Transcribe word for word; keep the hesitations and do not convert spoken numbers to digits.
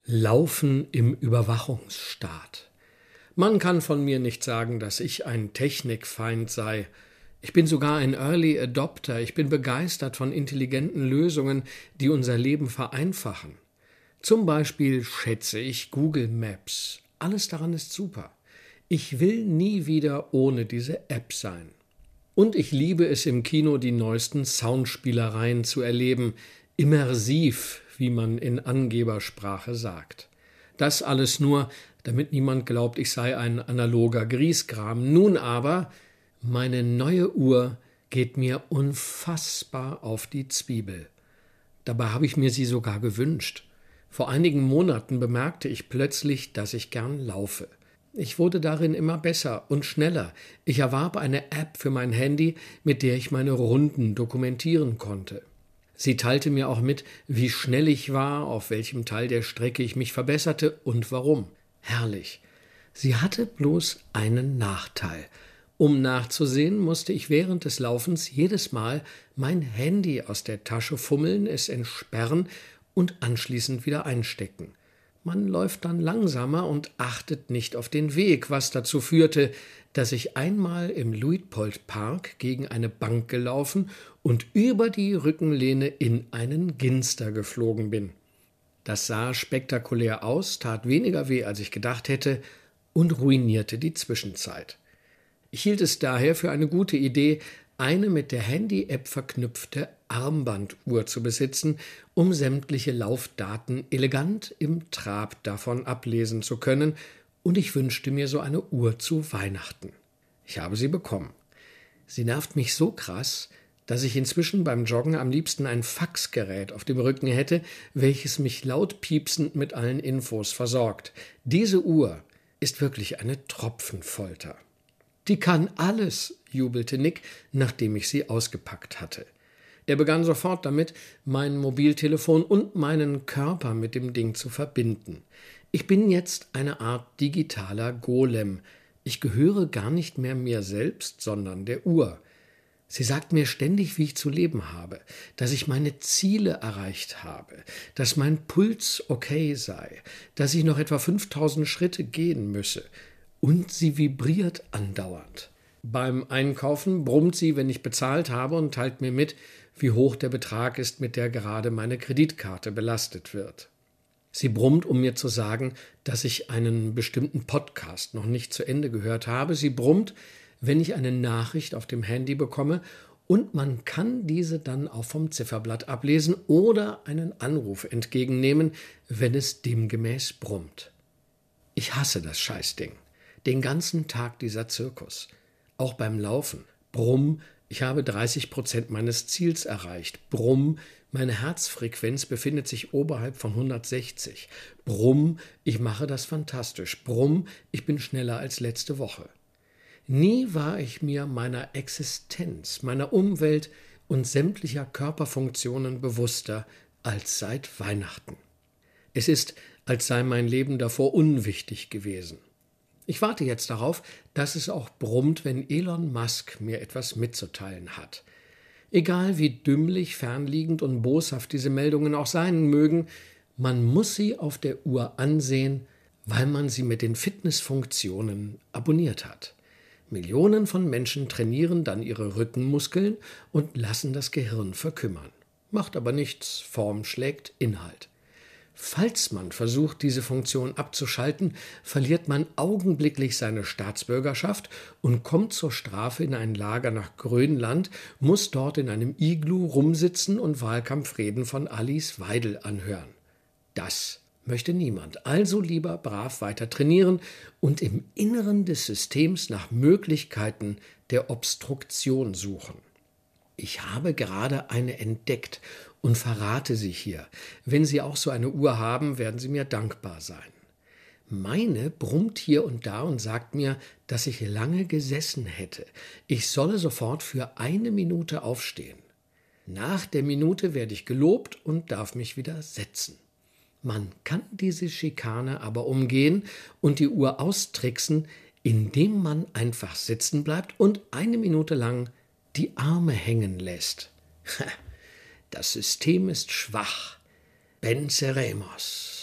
Laufen im Überwachungsstaat. Man kann von mir nicht sagen, dass ich ein Technikfeind sei. Ich bin sogar ein Early Adopter. Ich bin begeistert von intelligenten Lösungen, die unser Leben vereinfachen. Zum Beispiel schätze ich Google Maps. Alles daran ist super. Ich will nie wieder ohne diese App sein. Und ich liebe es im Kino, die neuesten Soundspielereien zu erleben. Immersiv, wie man in Angebersprache sagt. Das alles nur, damit niemand glaubt, ich sei ein analoger Griesgram. Nun aber, meine neue Uhr geht mir unfassbar auf die Zwiebel. Dabei habe ich mir sie sogar gewünscht. Vor einigen Monaten bemerkte ich plötzlich, dass ich gern laufe. Ich wurde darin immer besser und schneller. Ich erwarb eine App für mein Handy, mit der ich meine Runden dokumentieren konnte. Sie teilte mir auch mit, wie schnell ich war, auf welchem Teil der Strecke ich mich verbesserte und warum. Herrlich. Sie hatte bloß einen Nachteil. Um nachzusehen, musste ich während des Laufens jedes Mal mein Handy aus der Tasche fummeln, es entsperren und anschließend wieder einstecken. Man läuft dann langsamer und achtet nicht auf den Weg, was dazu führte, dass ich einmal im Luitpold-Park gegen eine Bank gelaufen und über die Rückenlehne in einen Ginster geflogen bin. Das sah spektakulär aus, tat weniger weh, als ich gedacht hätte, und ruinierte die Zwischenzeit. Ich hielt es daher für eine gute Idee, eine mit der Handy-App verknüpfte Armbanduhr zu besitzen, um sämtliche Laufdaten elegant im Trab davon ablesen zu können, und ich wünschte mir so eine Uhr zu Weihnachten. Ich habe sie bekommen. Sie nervt mich so krass, dass ich inzwischen beim Joggen am liebsten ein Faxgerät auf dem Rücken hätte, welches mich laut piepsend mit allen Infos versorgt. Diese Uhr ist wirklich eine Tropfenfolter. Die kann alles, jubelte Nick, nachdem ich sie ausgepackt hatte. Er begann sofort damit, mein Mobiltelefon und meinen Körper mit dem Ding zu verbinden. Ich bin jetzt eine Art digitaler Golem. Ich gehöre gar nicht mehr mir selbst, sondern der Uhr. Sie sagt mir ständig, wie ich zu leben habe, dass ich meine Ziele erreicht habe, dass mein Puls okay sei, dass ich noch etwa fünftausend Schritte gehen müsse. Und sie vibriert andauernd. Beim Einkaufen brummt sie, wenn ich bezahlt habe, und teilt mir mit, wie hoch der Betrag ist, mit der gerade meine Kreditkarte belastet wird. Sie brummt, um mir zu sagen, dass ich einen bestimmten Podcast noch nicht zu Ende gehört habe. Sie brummt, wenn ich eine Nachricht auf dem Handy bekomme, und man kann diese dann auch vom Zifferblatt ablesen oder einen Anruf entgegennehmen, wenn es demgemäß brummt. Ich hasse das Scheißding. Den ganzen Tag dieser Zirkus. Auch beim Laufen. Brumm, ich habe dreißig Prozent meines Ziels erreicht. Brumm, meine Herzfrequenz befindet sich oberhalb von hundertsechzig. Brumm, ich mache das fantastisch. Brumm, ich bin schneller als letzte Woche. Nie war ich mir meiner Existenz, meiner Umwelt und sämtlicher Körperfunktionen bewusster als seit Weihnachten. Es ist, als sei mein Leben davor unwichtig gewesen. Ich warte jetzt darauf, dass es auch brummt, wenn Elon Musk mir etwas mitzuteilen hat. Egal wie dümmlich, fernliegend und boshaft diese Meldungen auch sein mögen, man muss sie auf der Uhr ansehen, weil man sie mit den Fitnessfunktionen abonniert hat. Millionen von Menschen trainieren dann ihre Rückenmuskeln und lassen das Gehirn verkümmern. Macht aber nichts, Form schlägt Inhalt. Falls man versucht, diese Funktion abzuschalten, verliert man augenblicklich seine Staatsbürgerschaft und kommt zur Strafe in ein Lager nach Grönland, muss dort in einem Iglu rumsitzen und Wahlkampfreden von Alice Weidel anhören. Das möchte niemand. Also lieber brav weiter trainieren und im Inneren des Systems nach Möglichkeiten der Obstruktion suchen. Ich habe gerade eine entdeckt und verrate sie hier. Wenn Sie auch so eine Uhr haben, werden Sie mir dankbar sein. Meine brummt hier und da und sagt mir, dass ich lange gesessen hätte. Ich solle sofort für eine Minute aufstehen. Nach der Minute werde ich gelobt und darf mich wieder setzen. Man kann diese Schikane aber umgehen und die Uhr austricksen, indem man einfach sitzen bleibt und eine Minute lang die Arme hängen lässt. Das System ist schwach. Venceremos.